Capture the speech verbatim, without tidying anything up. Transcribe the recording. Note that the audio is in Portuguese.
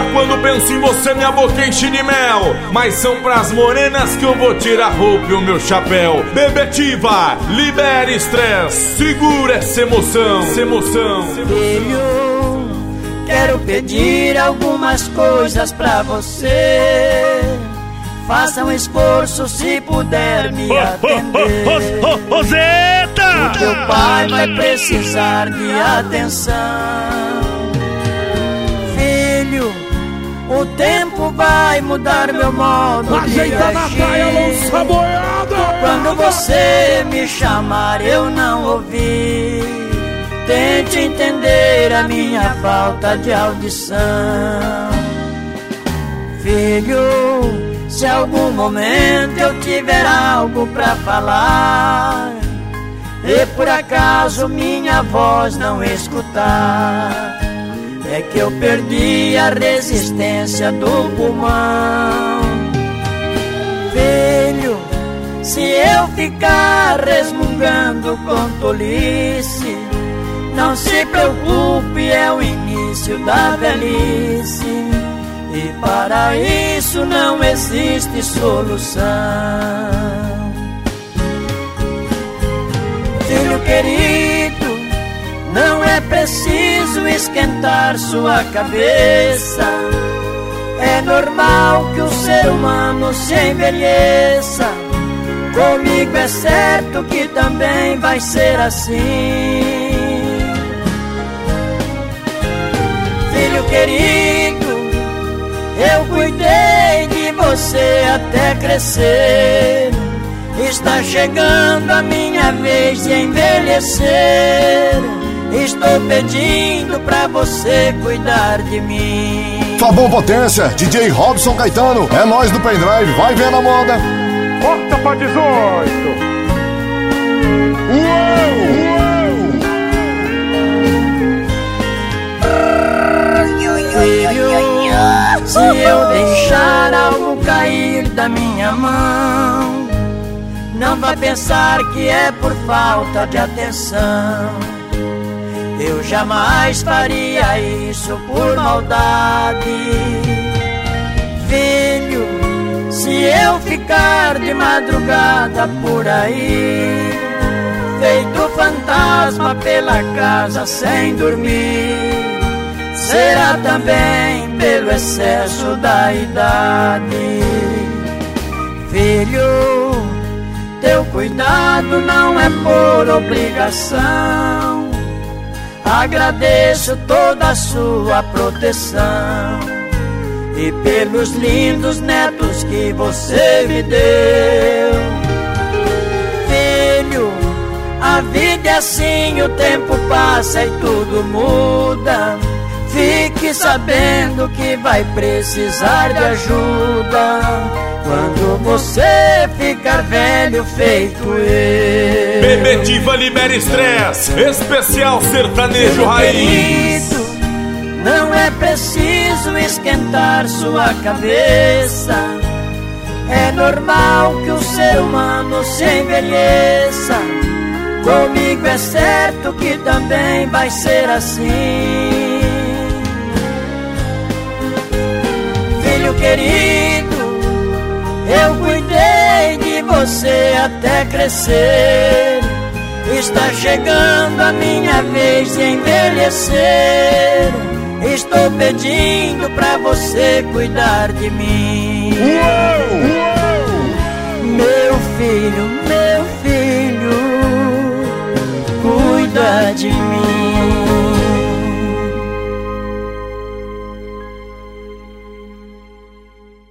chorar quando penso em você, minha boca enche de mel. Mas são pras morenas que eu vou tirar a roupa e o meu chapéu. Bebetiva, libere estresse, segura essa emoção, essa emoção. Filho, quero pedir algumas coisas pra você. Faça um esforço se puder me atender. Roseta! O teu pai vai precisar de atenção. Filho, o tempo vai mudar meu modo Ajeita de na agir. praia, lança boiada! Quando você me chamar eu não ouvi. Tente entender a minha falta de audição. Filho, se algum momento eu tiver algo pra falar e por acaso minha voz não escutar, é que eu perdi a resistência do pulmão. Filho, se eu ficar resmungando com tolice, não se preocupe, é o início da velhice. E para isso não existe solução. Filho querido, não é preciso esquentar sua cabeça. É normal que o ser humano se envelheça. Comigo é certo que também vai ser assim. Filho querido, eu cuidei de você até crescer. Está chegando a minha vez de envelhecer. Estou pedindo pra você cuidar de mim. Fabão Potência, D J Robson Caetano, é nós do pendrive, vai ver na moda. Corta pra dezoito! Uou! Filho, se eu deixar algo cair da minha mão, não vai pensar que é por falta de atenção. Eu jamais faria isso por maldade. Filho, se eu ficar de madrugada por aí, feito fantasma pela casa sem dormir, será também pelo excesso da idade. Filho, teu cuidado não é por obrigação. Agradeço toda a sua proteção e pelos lindos netos que você me deu. Filho, a vida é assim, o tempo passa e tudo muda. Fique sabendo que vai precisar de ajuda quando você ficar velho feito eu. Bebetiva libera estresse, especial sertanejo raiz. Querido, não é preciso esquentar sua cabeça. É normal que o ser humano se envelheça. Comigo é certo que também vai ser assim. Filho querido, eu cuidei de você até crescer. Está chegando a minha vez de envelhecer. Estou pedindo pra você cuidar de mim. Uou! Uou! Meu filho, meu filho,